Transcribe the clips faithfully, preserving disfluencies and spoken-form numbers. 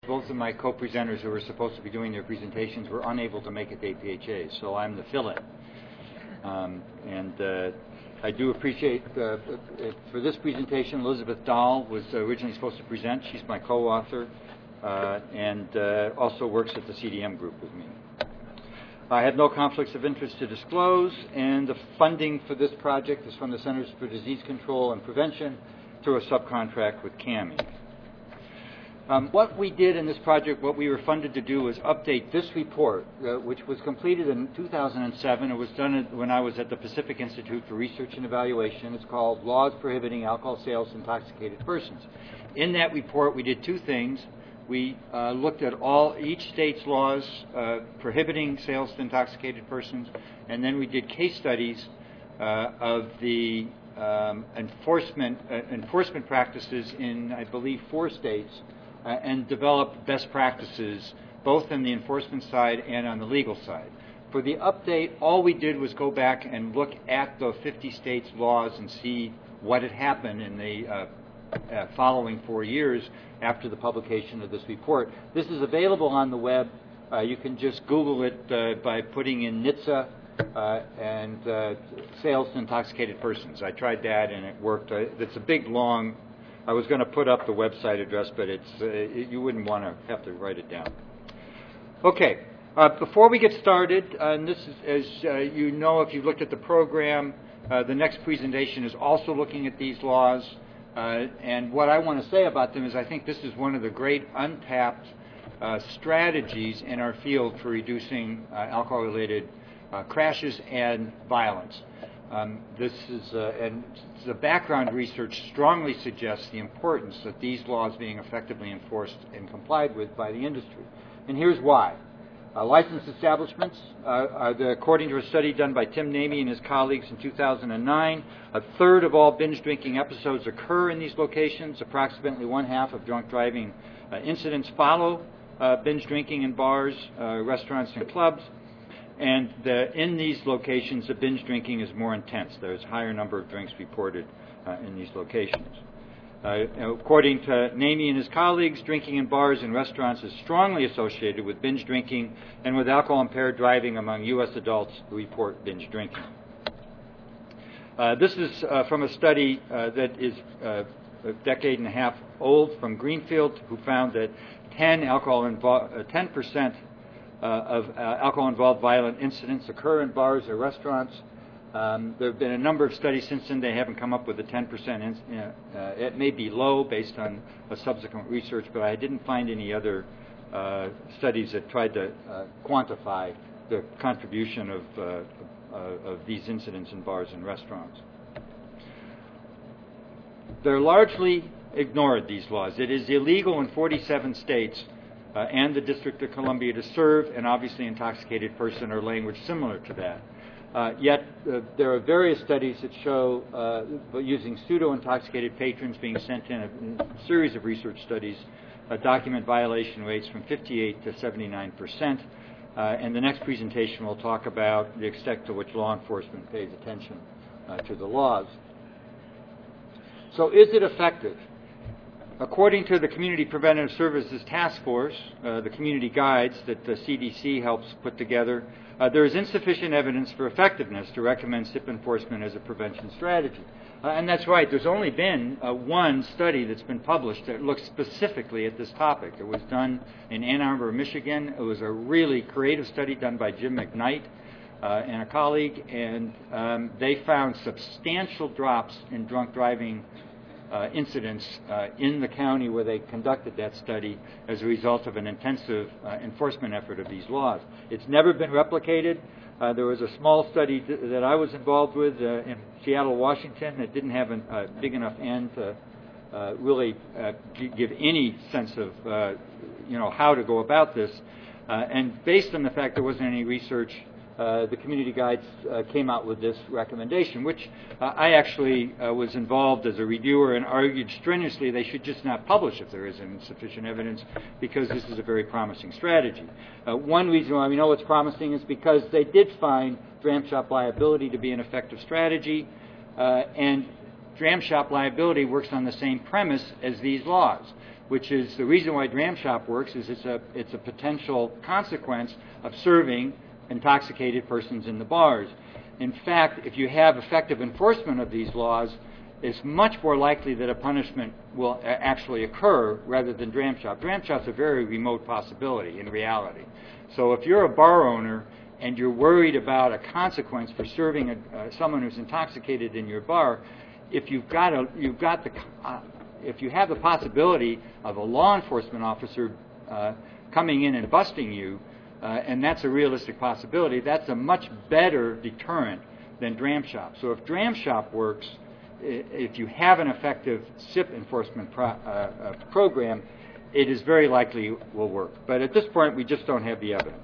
Both of my co-presenters who were supposed to be doing their presentations were unable to make it to A P H A, so I'm the fill-in. Um, and uh, I do appreciate, uh, for this presentation, Elizabeth Dahl was originally supposed to present. She's my co-author uh, and uh, also works at the C D M group with me. I have no conflicts of interest to disclose, and the funding for this project is from the Centers for Disease Control and Prevention through a subcontract with CAMI. Um, what we did in this project, what we were funded to do, was update this report, uh, which was completed in two thousand seven. It was done when I was at the Pacific Institute for Research and Evaluation. It's called Laws Prohibiting Alcohol Sales to Intoxicated Persons. In that report, we did two things. We uh, looked at all each state's laws uh, prohibiting sales to intoxicated persons, and then we did case studies uh, of the um, enforcement uh, enforcement practices in, I believe, four states. Uh, and develop best practices both in the enforcement side and on the legal side. For the update, all we did was go back and look at the fifty states' laws and see what had happened in the uh, uh, following four years after the publication of this report. This is available on the web. Uh, you can just Google it uh, by putting in N H T S A uh, and uh, sales to intoxicated persons. I tried that and it worked. Uh, it's a big, long I was going to put up the website address, but it's uh, it, you wouldn't want to have to write it down. Okay, uh, before we get started, uh, and this is, as uh, you know, if you've looked at the program, uh, the next presentation is also looking at these laws. Uh, and what I want to say about them is I think this is one of the great untapped uh, strategies in our field for reducing uh, alcohol-related uh, crashes and violence. Um, this is, uh, and the background research strongly suggests the importance of these laws being effectively enforced and complied with by the industry. And here's why. Uh, licensed establishments, uh, are the, according to a study done by Tim Namey and his colleagues in two thousand nine, a third of all binge drinking episodes occur in these locations. Approximately one half of drunk driving uh, incidents follow uh, binge drinking in bars, uh, restaurants, and clubs. And the, in these locations, the binge drinking is more intense. There's a higher number of drinks reported uh, in these locations. Uh, according to Namey and his colleagues, drinking in bars and restaurants is strongly associated with binge drinking and with alcohol-impaired driving among U S adults who report binge drinking. Uh, this is uh, from a study uh, that is uh, a decade and a half old from Greenfield, who found that ten alcohol invo- uh, ten percent Uh, of uh, alcohol-involved violent incidents occur in bars or restaurants. Um, there have been a number of studies since then. They haven't come up with the ten percent. In, uh, it may be low based on a subsequent research, but I didn't find any other uh, studies that tried to uh, quantify the contribution of, uh, uh, of these incidents in bars and restaurants. They're largely ignored, these laws. It is illegal in forty-seven states Uh, and the District of Columbia to serve an obviously intoxicated person or language similar to that. Uh, yet uh, there are various studies that show uh, using pseudo-intoxicated patrons being sent in, a, a series of research studies uh, document violation rates from fifty-eight to seventy-nine percent. Uh, and the next presentation will talk about the extent to which law enforcement pays attention uh, to the laws. So is it effective? According to the Community Preventive Services Task Force, uh, the community guides that the C D C helps put together, uh, there is insufficient evidence for effectiveness to recommend S I P enforcement as a prevention strategy. Uh, and that's right. There's only been uh, one study that's been published that looks specifically at this topic. It was done in Ann Arbor, Michigan. It was a really creative study done by Jim McKnight uh, and a colleague, and um, they found substantial drops in drunk driving Uh, incidents uh, in the county where they conducted that study as a result of an intensive uh, enforcement effort of these laws. It's never been replicated. Uh, there was a small study th- that I was involved with uh, in Seattle, Washington, that didn't have a uh, big enough end to uh, really uh, g- give any sense of uh, you know how to go about this. Uh, and based on the fact there wasn't any research, Uh, the community guides uh, came out with this recommendation, which uh, I actually uh, was involved as a reviewer and argued strenuously they should just not publish if there isn't sufficient evidence, because this is a very promising strategy. Uh, one reason why we know it's promising is because they did find dram shop liability to be an effective strategy, uh, and dram shop liability works on the same premise as these laws. which is the reason why dram shop works is it's a, it's a potential consequence of serving intoxicated persons in the bars. In fact, if you have effective enforcement of these laws, it's much more likely that a punishment will actually occur rather than dram shop. Dram shop's a very remote possibility in reality. So if you're a bar owner and you're worried about a consequence for serving a, uh, someone who's intoxicated in your bar, if you've got a, you've got the, uh, if you have the possibility of a law enforcement officer uh, coming in and busting you, uh, and that's a realistic possibility, that's a much better deterrent than dram shop. So if dram shop works, if you have an effective S I P enforcement pro, uh, uh, program, it is very likely it will work. But at this point, we just don't have the evidence.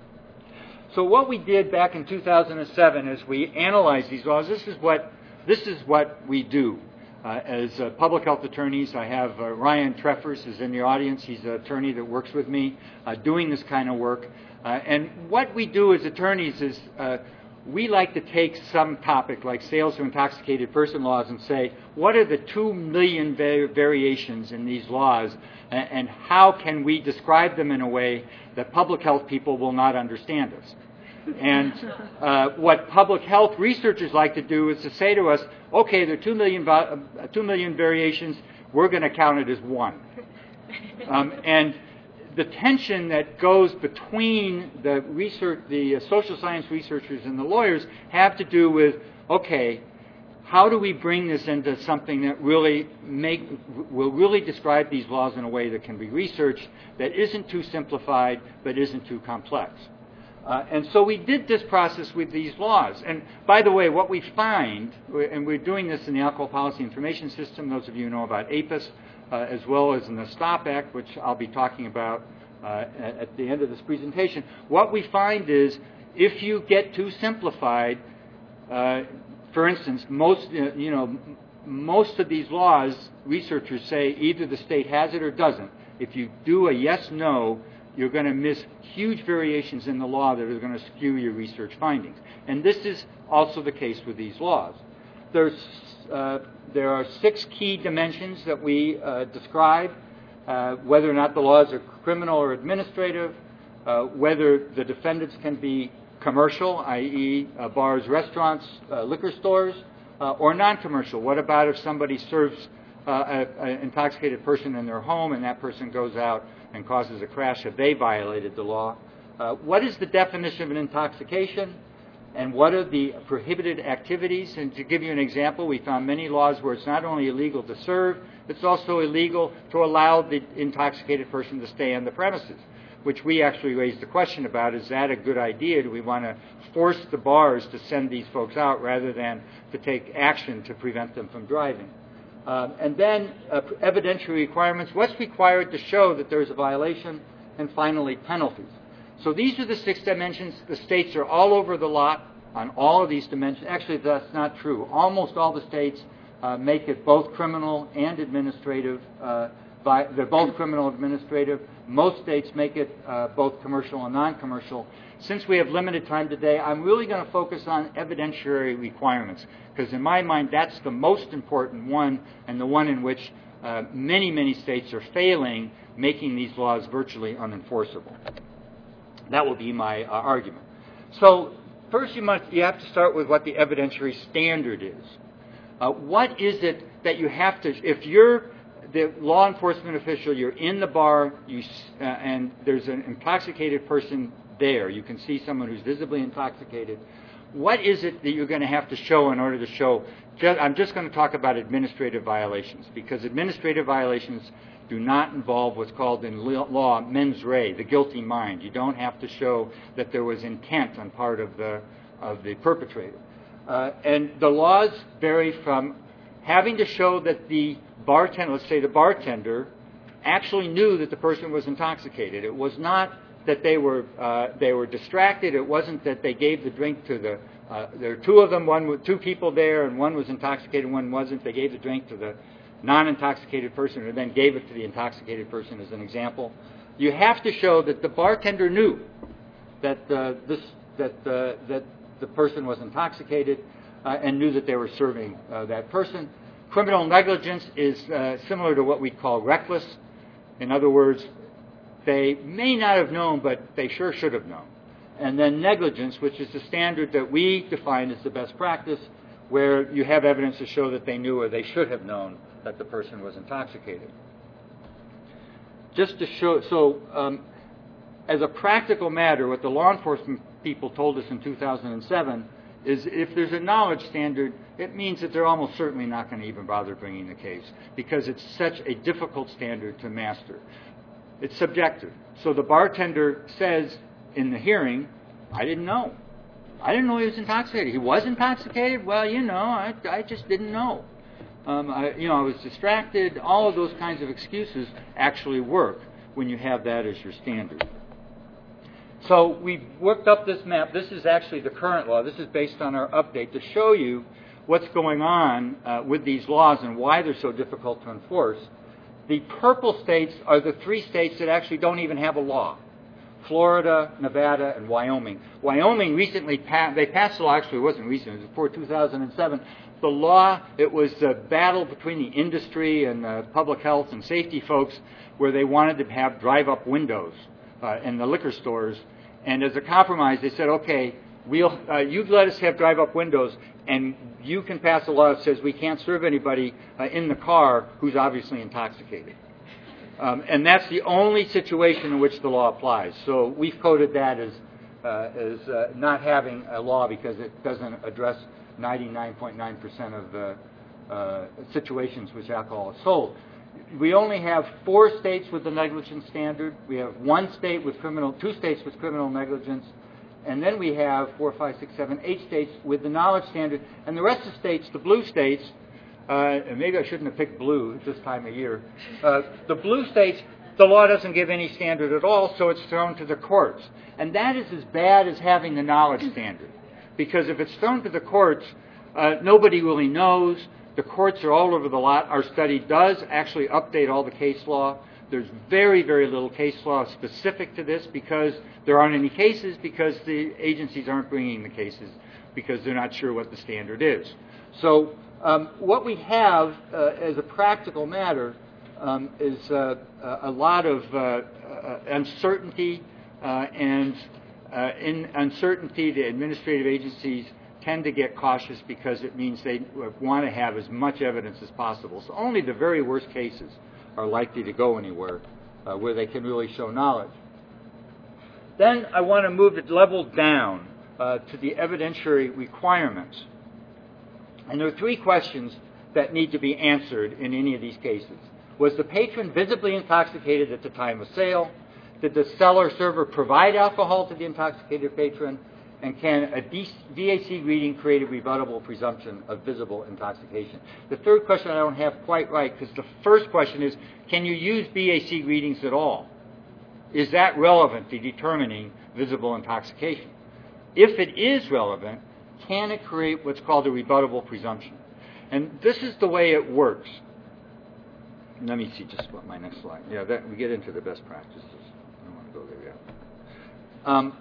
So what we did back in two thousand seven is we analyzed these laws. This is what this is what we do uh, as uh, public health attorneys. I have uh, Ryan Treffers is in the audience. He's an attorney that works with me uh, doing this kind of work. Uh, and what we do as attorneys is uh, we like to take some topic like sales to intoxicated person laws and say, what are the two million va- variations in these laws, and, and how can we describe them in a way that public health people will not understand us? And uh, what public health researchers like to do is to say to us, okay, there are two million, uh, two million variations, we're going to count it as one. Um, and the tension that goes between the research, the uh, social science researchers and the lawyers have to do with, okay, how do we bring this into something that really make, will really describe these laws in a way that can be researched, that isn't too simplified, but isn't too complex. Uh, and so we did this process with these laws. And by the way, what we find, and we're doing this in the Alcohol Policy Information System, those of you who know about A P I S, uh, as well as in the STOP Act, which I'll be talking about uh, at, at the end of this presentation, what we find is if you get too simplified, uh, for instance, most, uh, you know, most of these laws, researchers say either the state has it or doesn't. If you do a yes-no, you're going to miss huge variations in the law that are going to skew your research findings. And this is also the case with these laws. There's, uh, there are six key dimensions that we uh, describe, uh, whether or not the laws are criminal or administrative, uh, whether the defendants can be commercial, that is uh, bars, restaurants, uh, liquor stores, uh, or non-commercial. What about if somebody serves uh, an intoxicated person in their home and that person goes out and causes a crash? Have they violated the law? Uh, what is the definition of an intoxication? And what are the prohibited activities? And to give you an example, we found many laws where it's not only illegal to serve, it's also illegal to allow the intoxicated person to stay on the premises, which we actually raised the question about. Is that a good idea? Do we want to force the bars to send these folks out rather than to take action to prevent them from driving? Um, and then uh, evidentiary requirements, what's required to show that there's a violation, and finally penalties. So these are the six dimensions. The states are all over the lot on all of these dimensions. Actually, that's not true. Almost all the states uh, make it both criminal and administrative. Uh, by, they're both criminal and administrative. Most states make it uh, both commercial and non-commercial. Since we have limited time today, I'm really going to focus on evidentiary requirements, because in my mind, that's the most important one and the one in which uh, many, many states are failing, making these laws virtually unenforceable. That will be my uh, argument. So first you must you have to start with what the evidentiary standard is. Uh, what is it that you have to, if you're the law enforcement official, you're in the bar, you, uh, and there's an intoxicated person there, you can see someone who's visibly intoxicated, what is it that you're going to have to show in order to show? Just, I'm just going to talk about administrative violations, because administrative violations do not involve what's called in law mens rea, the guilty mind. You don't have to show that there was intent on part of the of the perpetrator. Uh, and the laws vary from having to show that the bartender, let's say the bartender, actually knew that the person was intoxicated. It was not that they were uh, they were distracted. It wasn't that they gave the drink to the. Uh, there were two of them, one with two people there, and one was intoxicated, one wasn't. They gave the drink to the non-intoxicated person, and then gave it to the intoxicated person as an example. You have to show that the bartender knew that uh, this that uh, that the person was intoxicated uh, and knew that they were serving uh, that person. Criminal negligence is uh, similar to what we call reckless. In other words, they may not have known, but they sure should have known. And then negligence, which is the standard that we define as the best practice, where you have evidence to show that they knew or they should have known that the person was intoxicated. Just to show, so um, as a practical matter, what the law enforcement people told us in two thousand seven is if there's a knowledge standard, it means that they're almost certainly not going to even bother bringing the case because it's such a difficult standard to master. It's subjective. So the bartender says in the hearing, I didn't know. I didn't know he was intoxicated. He was intoxicated? Well, you know, I, I just didn't know. Um, I, you know, I was distracted. All of those kinds of excuses actually work when you have that as your standard. So we've worked up this map. This is actually the current law. This is based on our update to show you what's going on uh, with these laws and why they're so difficult to enforce. The purple states are the three states that actually don't even have a law. Florida, Nevada, and Wyoming. Wyoming recently passed, they passed a law, actually it wasn't recent, it was before two thousand seven. The law, it was a battle between the industry and uh, public health and safety folks where they wanted to have drive-up windows uh, in the liquor stores. And as a compromise, they said, okay, we'll, uh, you've let us have drive-up windows, and you can pass a law that says we can't serve anybody uh, in the car who's obviously intoxicated. Um, and that's the only situation in which the law applies. So we've coded that as, uh, as uh, not having a law because it doesn't address ninety-nine point nine percent of the uh, situations which alcohol is sold. We only have four states with the negligence standard. We have one state with criminal, two states with criminal negligence, and then we have four, five, six, seven, eight states with the knowledge standard. And the rest of the states, the blue states, uh, and maybe I shouldn't have picked blue at this time of year. Uh, the blue states, the law doesn't give any standard at all, so it's thrown to the courts. And that is as bad as having the knowledge standard, because if it's thrown to the courts, uh, nobody really knows. The courts are all over the lot. Our study does actually update all the case law. There's very, very little case law specific to this because there aren't any cases because the agencies aren't bringing the cases because they're not sure what the standard is. So um, what we have uh, as a practical matter um, is uh, a lot of uh, uh, uncertainty uh, and uh, in uncertainty the administrative agencies tend to get cautious because it means they want to have as much evidence as possible. So only the very worst cases are likely to go anywhere uh, where they can really show knowledge. Then I want to move it level down uh, to the evidentiary requirements. And there are three questions that need to be answered in any of these cases. Was the patron visibly intoxicated at the time of sale? Did the seller server provide alcohol to the intoxicated patron? And can a V A C reading create a rebuttable presumption of visible intoxication? The third question I don't have quite right, because the first question is, can you use V A C readings at all? Is that relevant to determining visible intoxication? If it is relevant, can it create what's called a rebuttable presumption? And this is the way it works. Let me see just what my next slide. Yeah, that, we get into the best practices. I don't want to go there yet. Um,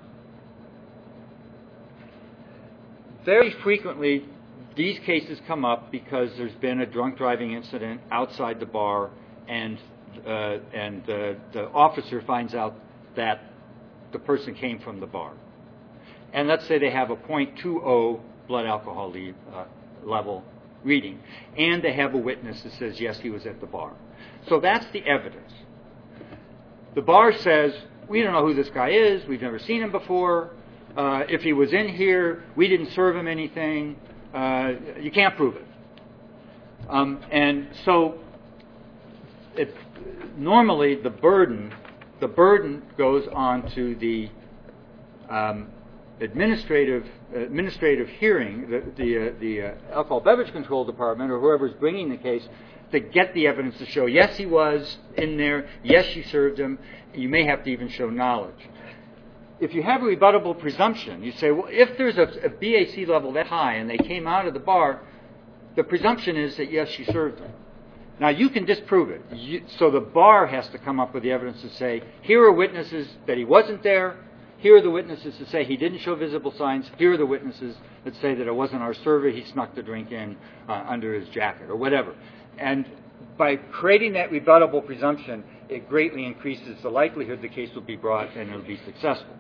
Very frequently, these cases come up because there's been a drunk driving incident outside the bar, and uh, and uh, the officer finds out that the person came from the bar. And let's say they have a point two zero blood alcohol le- uh, level reading, and they have a witness that says, yes, he was at the bar. So that's the evidence. The bar says, we don't know who this guy is, we've never seen him before. Uh, if he was in here, we didn't serve him anything. Uh, you can't prove it. Um, and so, it, normally the burden, the burden goes on to the um, administrative administrative hearing, the the, uh, the uh, alcohol beverage control department or whoever's bringing the case, to get the evidence to show yes he was in there, yes you served him. You may have to even show knowledge. If you have a rebuttable presumption, you say, well, if there's a, a B A C level that high and they came out of the bar, the presumption is that, yes, you served them. Now, you can disprove it. You, so the bar has to come up with the evidence to say, here are witnesses that he wasn't there. Here are the witnesses to say he didn't show visible signs. Here are the witnesses that say that it wasn't our server. He snuck the drink in uh, under his jacket or whatever. And by creating that rebuttable presumption, it greatly increases the likelihood the case will be brought and it'll be successful.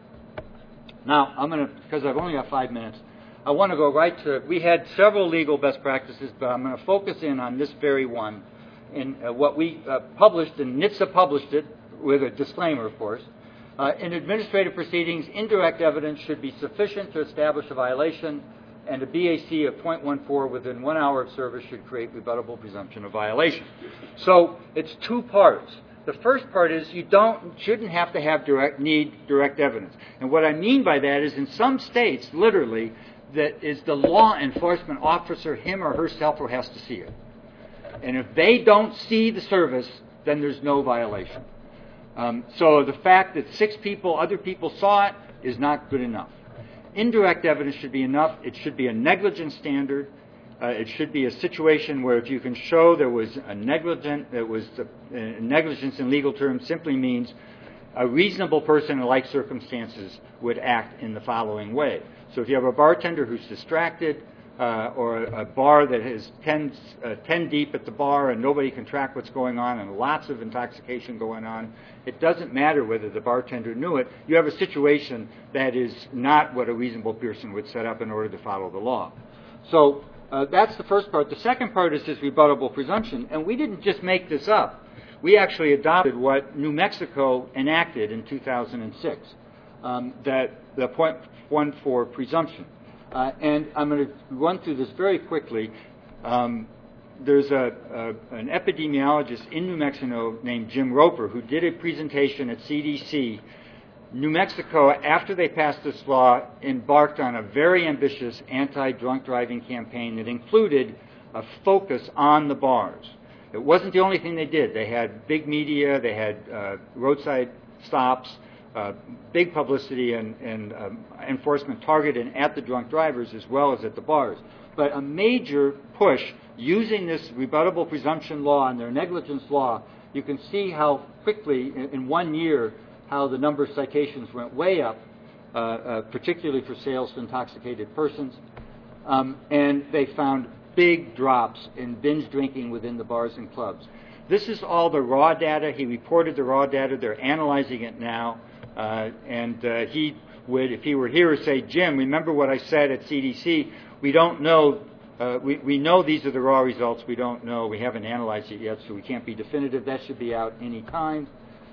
Now, I'm going to, because I've only got five minutes, I want to go right to, we had several legal best practices, but I'm going to focus in on this very one. In uh, what we uh, published, and N H T S A published it, with a disclaimer, of course. Uh, in administrative proceedings, indirect evidence should be sufficient to establish a violation, and a B A C of zero point one four within one hour of service should create rebuttable presumption of violation. So it's two parts. The first part is you don't shouldn't have to have direct need direct evidence. And what I mean by that is in some states, literally, that is the law enforcement officer, him or herself, who has to see it. And if they don't see the service, then there's no violation. Um, so the fact that six people, other people saw it, is not good enough. Indirect evidence should be enough. It should be a negligence standard. Uh, it should be a situation where if you can show there was a negligent, it was the, uh, negligence in legal terms simply means a reasonable person in like circumstances would act in the following way. So if you have a bartender who's distracted, Uh, or a bar that has ten, uh, ten deep at the bar and nobody can track what's going on and lots of intoxication going on, it doesn't matter whether the bartender knew it. You have a situation that is not what a reasonable person would set up in order to follow the law. So uh, that's the first part. The second part is this rebuttable presumption, and we didn't just make this up. We actually adopted what New Mexico enacted in two thousand six, um, that the zero point one four presumption. Uh, and I'm going to run through this very quickly. Um, there's a, a, an epidemiologist in New Mexico named Jim Roper who did a presentation at C D C. New Mexico, after they passed this law, embarked on a very ambitious anti-drunk driving campaign that included a focus on the bars. It wasn't the only thing they did. They had big media, they had uh, roadside stops, Uh, big publicity and, and um, enforcement targeted at the drunk drivers as well as at the bars. But a major push using this rebuttable presumption law and their negligence law, you can see how quickly, in, in one year, how the number of citations went way up, uh, uh, particularly for sales to intoxicated persons. Um, and they found big drops in binge drinking within the bars and clubs. This is all the raw data. He reported the raw data. They're analyzing it now. Uh, and uh, he would, if he were here, say, Jim, remember what I said at C D C? We don't know. Uh, we, we know these are the raw results. We don't know. We haven't analyzed it yet, so we can't be definitive. That should be out any time.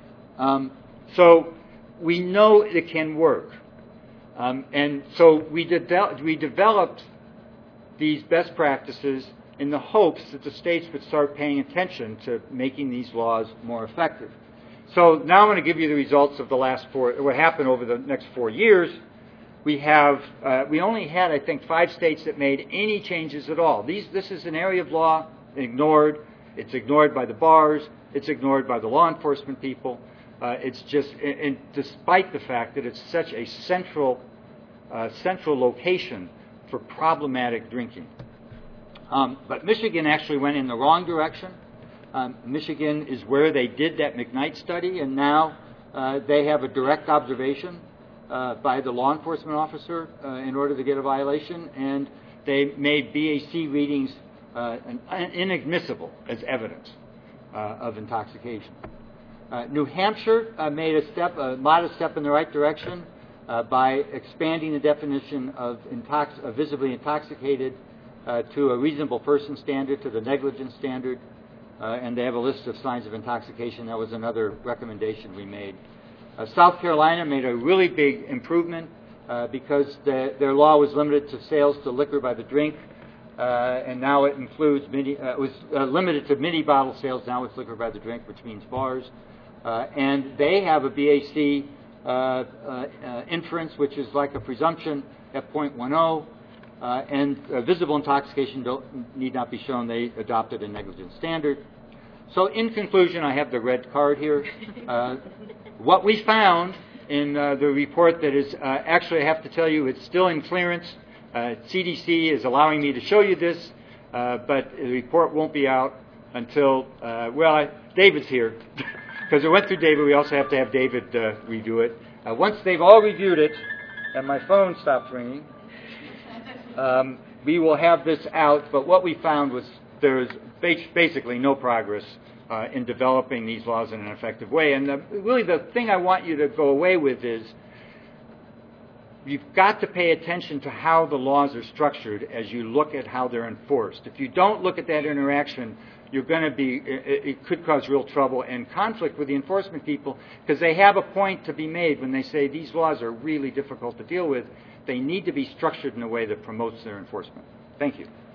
Um, so we know it can work. Um, and so we, de- we developed these best practices in the hopes that the states would start paying attention to making these laws more effective. So now I'm going to give you the results of the last four, what happened over the next four years. We have, uh, we only had, I think, five states that made any changes at all. These, this is an area of law ignored. It's ignored by the bars. It's ignored by the law enforcement people. Uh, it's just, and, and despite the fact that it's such a central, uh, central location for problematic drinking. Um, but Michigan actually went in the wrong direction. Um, Michigan is where they did that McKnight study, and now uh, they have a direct observation uh, by the law enforcement officer uh, in order to get a violation, and they made B A C readings uh, an, inadmissible as evidence uh, of intoxication. Uh, New Hampshire uh, made a step, a modest step in the right direction uh, by expanding the definition of, intox- of visibly intoxicated uh, to a reasonable person standard, to the negligence standard. Uh, and they have a list of signs of intoxication. That was another recommendation we made. Uh, South Carolina made a really big improvement uh, because the, their law was limited to sales to liquor by the drink, uh, and now it includes mini. Uh, it was uh, limited to mini bottle sales. Now it's liquor by the drink, which means bars. Uh, and they have a B A C uh, uh, uh, inference, which is like a presumption at zero point one zero. Uh, and uh, visible intoxication don't, need not be shown. They adopted a negligence standard. So in conclusion, I have the red card here. Uh, what we found in uh, the report that is, uh, actually I have to tell you, it's still in clearance. Uh, C D C is allowing me to show you this, uh, but the report won't be out until, uh, well, I, David's here. Because it went through David, we also have to have David uh, review it. Uh, once they've all reviewed it, and my phone stops ringing, Um, we will have this out, but what we found was there's basically no progress uh, in developing these laws in an effective way. And the, really the thing I want you to go away with is you've got to pay attention to how the laws are structured as you look at how they're enforced. If you don't look at that interaction, you're going to be, it, it could cause real trouble and conflict with the enforcement people, because they have a point to be made when they say these laws are really difficult to deal with. They need to be structured in a way that promotes their enforcement. Thank you.